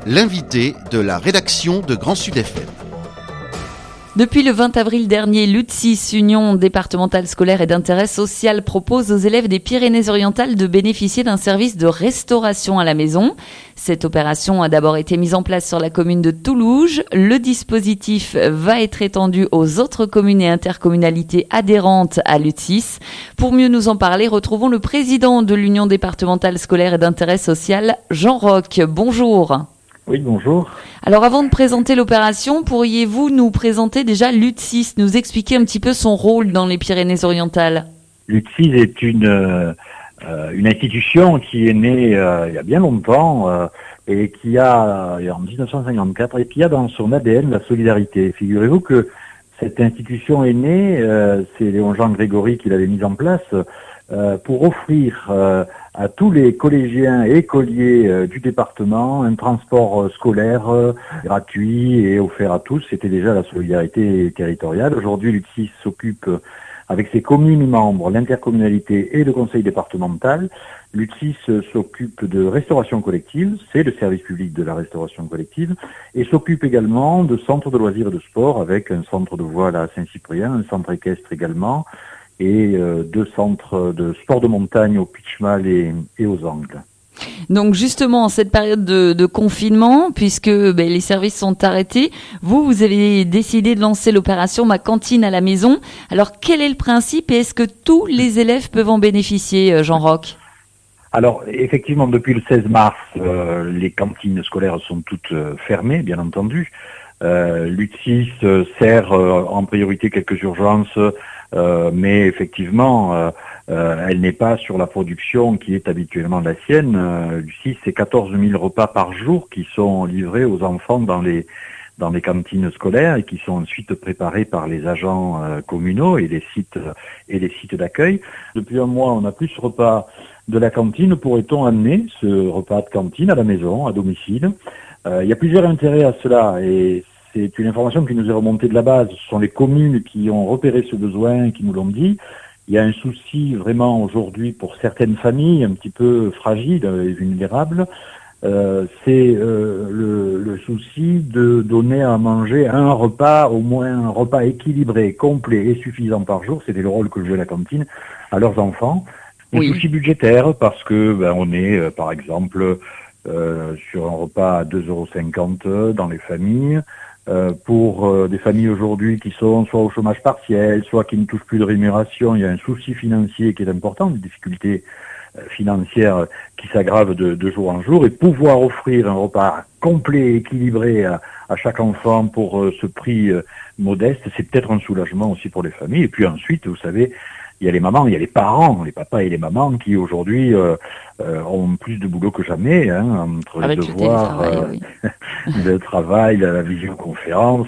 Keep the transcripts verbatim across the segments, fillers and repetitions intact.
l'invité de la rédaction de Grand Sud F M. Depuis le vingt avril dernier, l'U T S I S, Union départementale scolaire et d'intérêt social, propose aux élèves des Pyrénées-Orientales de bénéficier d'un service de restauration à la maison. Cette opération a d'abord été mise en place sur la commune de Toulouge. Le dispositif va être étendu aux autres communes et intercommunalités adhérentes à l'U T S I S. Pour mieux nous en parler, retrouvons le président de l'Union départementale scolaire et d'intérêt social, Jean Roch. Bonjour. Oui, bonjour. Alors avant de présenter l'opération, pourriez-vous nous présenter déjà l'U T S I S, nous expliquer un petit peu son rôle dans les Pyrénées-Orientales? L'U T S I S est une, euh, une institution qui est née euh, il y a bien longtemps euh, et qui a, en dix-neuf cent cinquante-quatre, et qui a dans son A D N la solidarité. Figurez-vous que cette institution est née, euh, c'est Léon Jean Grégory qui l'avait mise en place, euh, pour offrir euh, à tous les collégiens et écoliers euh, du département un transport euh, scolaire euh, gratuit et offert à tous. C'était déjà la solidarité territoriale. Aujourd'hui, l'U T S I S s'occupe, euh, avec ses communes membres, l'intercommunalité et le conseil départemental, l'U T S I S s'occupe de restauration collective, c'est le service public de la restauration collective, et s'occupe également de centres de loisirs et de sport, avec un centre de voile à Saint-Cyprien, un centre équestre également, et euh, deux centres de sport de montagne au Pitchmal et, et aux Angles. Donc justement, en cette période de, de confinement, puisque ben, les services sont arrêtés, vous, vous avez décidé de lancer l'opération Ma Cantine à la maison. Alors quel est le principe et est-ce que tous les élèves peuvent en bénéficier, Jean Roch ? Alors effectivement, depuis le seize mars, euh, les cantines scolaires sont toutes euh, fermées, bien entendu. Euh, L'U T S I S euh, sert euh, en priorité quelques urgences, euh, mais effectivement, euh, euh, elle n'est pas sur la production qui est habituellement la sienne. Euh, L'U T S I S, c'est quatorze mille repas par jour qui sont livrés aux enfants dans les dans les cantines scolaires et qui sont ensuite préparés par les agents euh, communaux et les sites euh, et les sites d'accueil. Depuis un mois, on n'a plus ce repas de la cantine. Pourrait-on amener ce repas de cantine à la maison, à domicile ? Euh, il y a plusieurs intérêts à cela et c'est une information qui nous est remontée de la base. Ce sont les communes qui ont repéré ce besoin et qui nous l'ont dit. Il y a un souci vraiment aujourd'hui pour certaines familles un petit peu fragiles et vulnérables. Euh, c'est euh, le, le souci de donner à manger un repas, au moins un repas équilibré, complet et suffisant par jour. C'était le rôle que jouait la cantine à leurs enfants. Un oui. souci budgétaire parce que ben, on est euh, par exemple euh, sur un repas à deux euros cinquante dans les familles. Euh, pour euh, des familles aujourd'hui qui sont soit au chômage partiel, soit qui ne touchent plus de rémunération, il y a un souci financier qui est important, une difficulté euh, financière qui s'aggrave de, de jour en jour, et pouvoir offrir un repas complet et équilibré à, à chaque enfant pour euh, ce prix euh, modeste, c'est peut-être un soulagement aussi pour les familles. Et puis ensuite, vous savez, il y a les mamans, il y a les parents, les papas et les mamans qui aujourd'hui euh, euh, ont plus de boulot que jamais, hein, entre Avec les devoirs, le, euh, oui. le travail, la, la visioconférence,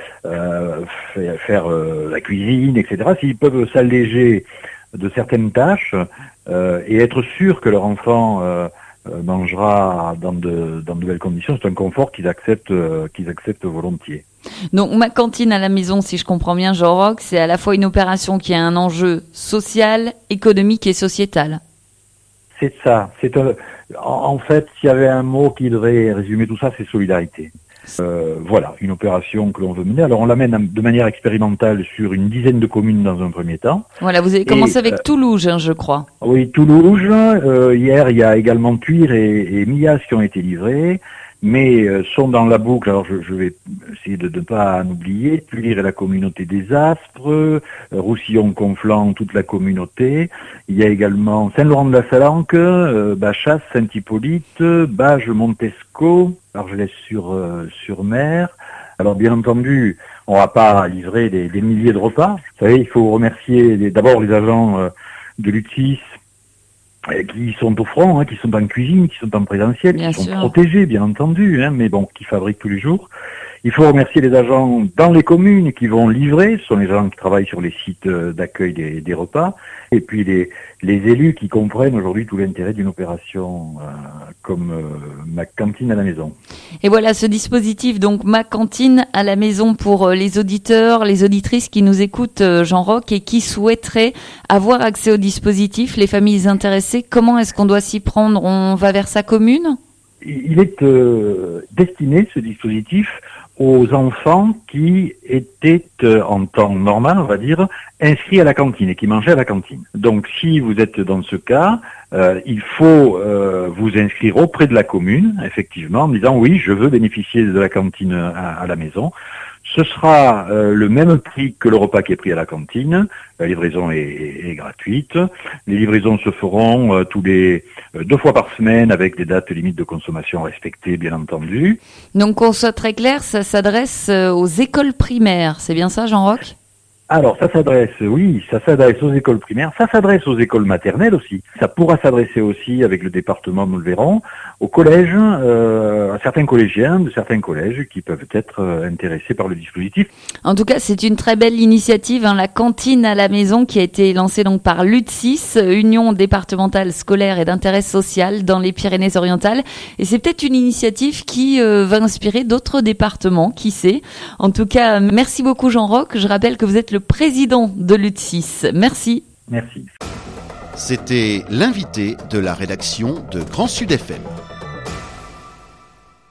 euh, faire, faire euh, la cuisine, et cetera. S'ils peuvent s'alléger de certaines tâches euh, et être sûrs que leur enfant euh, mangera dans de, dans de belles conditions, c'est un confort qu'ils acceptent, euh, qu'ils acceptent volontiers. Donc Ma Cantine à la maison, si je comprends bien, Jean Roch, c'est à la fois une opération qui a un enjeu social, économique et sociétal. C'est ça. C'est un, en fait, s'il y avait un mot qui devrait résumer tout ça, c'est solidarité. Euh, voilà, une opération que l'on veut mener. Alors on l'amène de manière expérimentale sur une dizaine de communes dans un premier temps. Voilà, vous avez commencé et, avec euh, Toulouge, hein, je crois. Oui, Toulouge. Euh, hier, il y a également Tuire et, et Millas qui ont été livrés, mais euh, sont dans la boucle. Alors je, je vais essayer de ne pas en oublier. Tuire et la communauté des Aspres, euh, Roussillon-Conflans, toute la communauté. Il y a également Saint-Laurent-de-la-Salanque, euh, Bachas, Saint-Hippolyte, Bages, Montesco, Argelès-sur-Mer. Alors bien entendu, on va pas livrer des, des milliers de repas. Vous savez, il faut remercier les, d'abord les agents euh, de l'U T S I S euh, qui sont au front, hein, qui sont en cuisine, qui sont en présentiel, bien qui sûr. sont protégés bien entendu, hein, mais bon, qui fabriquent tous les jours. Il faut remercier les agents dans les communes qui vont livrer, ce sont les gens qui travaillent sur les sites d'accueil des, des repas, et puis les, les élus qui comprennent aujourd'hui tout l'intérêt d'une opération euh, comme euh, Ma Cantine à la maison. Et voilà ce dispositif, donc Ma Cantine à la maison pour les auditeurs, les auditrices qui nous écoutent, Jean Roch, et qui souhaiteraient avoir accès au dispositif, les familles intéressées. Comment est-ce qu'on doit s'y prendre ? On va vers sa commune ? il est euh, destiné, ce dispositif, aux enfants qui étaient euh, en temps normal, on va dire, inscrits à la cantine et qui mangeaient à la cantine. Donc si vous êtes dans ce cas, euh, il faut euh, vous inscrire auprès de la commune, effectivement, en disant oui, je veux bénéficier de la cantine à, à la maison. Ce sera euh, le même prix que le repas qui est pris à la cantine. La livraison est, est, est gratuite. Les livraisons se feront euh, tous les euh, deux fois par semaine avec des dates limites de consommation respectées, bien entendu. Donc, qu'on soit très clair, ça s'adresse aux écoles primaires. C'est bien ça, Jean-Roch ? Alors, ça s'adresse, oui, ça s'adresse aux écoles primaires, ça s'adresse aux écoles maternelles aussi. Ça pourra s'adresser aussi, avec le département, nous le verrons, aux collèges, euh, à certains collégiens de certains collèges qui peuvent être euh, intéressés par le dispositif. En tout cas, c'est une très belle initiative, hein, la cantine à la maison, qui a été lancée donc par l'U T S I S, Union départementale scolaire et d'intérêt social dans les Pyrénées-Orientales. Et c'est peut-être une initiative qui euh, va inspirer d'autres départements, qui sait. En tout cas, merci beaucoup Jean-Roch. Je rappelle que vous êtes le président de l'U T S I S. Merci. Merci. C'était l'invité de la rédaction de Grand Sud F M.